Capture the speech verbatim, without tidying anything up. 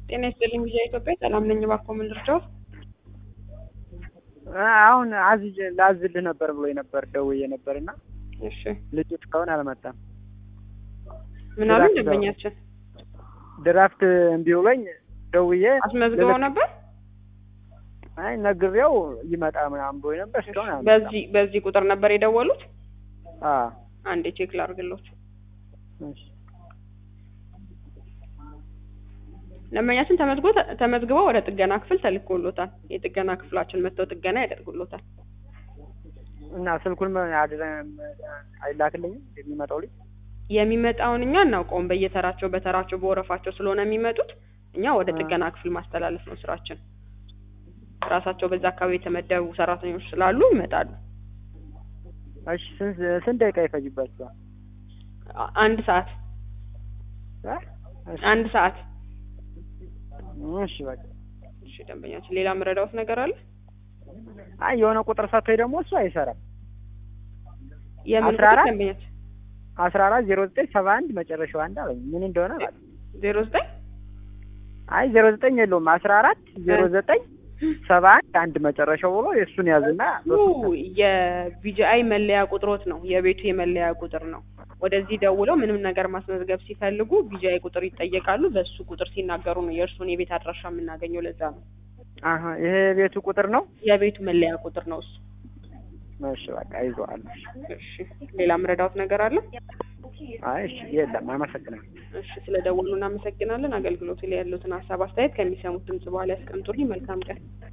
ጤና ይስጥልኝ ቪዥን ኢትዮጵያ ሰላም ነኝ። እባክዎ ምን ልርዳዎት? አሁን አዝጅ ላዝልህ ነበር ብሎኝ ነበር ደውዬ ነበርና እሺ ልጁ እስካሁን አልመጣም። ምን አሉኝ ደንበኛችን? ድራፍት እምቢ ብሎኝ ደውዬ አስመዝግበው ነበር? አይ ነግሬው ይመጣ ምናምን ብሎኝ ነበር እስካሁን አልመጣም። በዚህ በዚህ ቁጥር ነበር የደወሉት? አዎ አንዴ ቼክ ላድርግልዎት። እሺ ደንበኛችን ተመዝግቦ ተመዝግበው ወደ ጥገና ክፍል ተልኮሎታል። የጥገና ክፍላችን መጥተው ጥገና ያደርጉልዎታል። እና ስልኩን አይላክልኝም የሚመጣው ልጅ? የሚመጣውን እኛ እናውቀውም። በየተራቸው በተራቸው በወረፋቸው ስለሆነ የሚመጡት እኛ ወደ ጥገና ክፍል ማስተላለፍ ነው ስራችን። ራሳቸው በዛ አካባቢ የተመደቡ ሰራተኞች ስላሉ ይመጣሉ። እሺ ስንት ደቂቃ ይፈጅባችኋል? አንድ ሰዓት አንድ ሰዓት። እሺ በቃ እሺ ደንበኛችን ሌላ መረዳዎት ነገር አለ? አይ የሆነ ቁጥር ሰጥቶኝ ደግሞ እሱ አይሰራም። የምን አስራ አራት ደንበኛችን? አስራ አራት ዜሮ ዘጠኝ ሰባ አንድ መጨረሻው አንድ አለኝ። ምን እንደሆነ ማለት ዜሮ ዘጠኝ አይ ዜሮ ዘጠኝ የለውም አስራ አራት ዜሮ ዘጠኝ ሰባ አንድ አንድ መጨረሻው ብሎ የእሱን ያዝና የቪጂአይ መለያ ቁጥሮት ነው። የቤቱ የመለያ ቁጥር ነው። ወደዚህ ደውለው ምንም ነገር ማስመዝገብ ሲፈልጉ ቪጂአይ ቁጥር ይጠየቃሉ። በሱ ቁጥር ሲናገሩ ነው የእርሱን የቤት አድራሻ የምናገኘው። ለዛ ነው። አሃ ይሄ የቤቱ ቁጥር ነው? የቤቱ መለያ ቁጥር ነው እሱ። እሺ በቃ ይዟል። እሺ ሌላ መረዳዎት ነገር አለ? አይ እሺ የለም አመሰግናለሁ። እሺ ስለደወሉ እናመሰግናለን። አገልግሎቱ ላይ ያሉትን ሀሳብ አስተያየት ከሚሰሙት ድምጽ በኋላ ያስቀምጡልኝ። መልካም ቀን።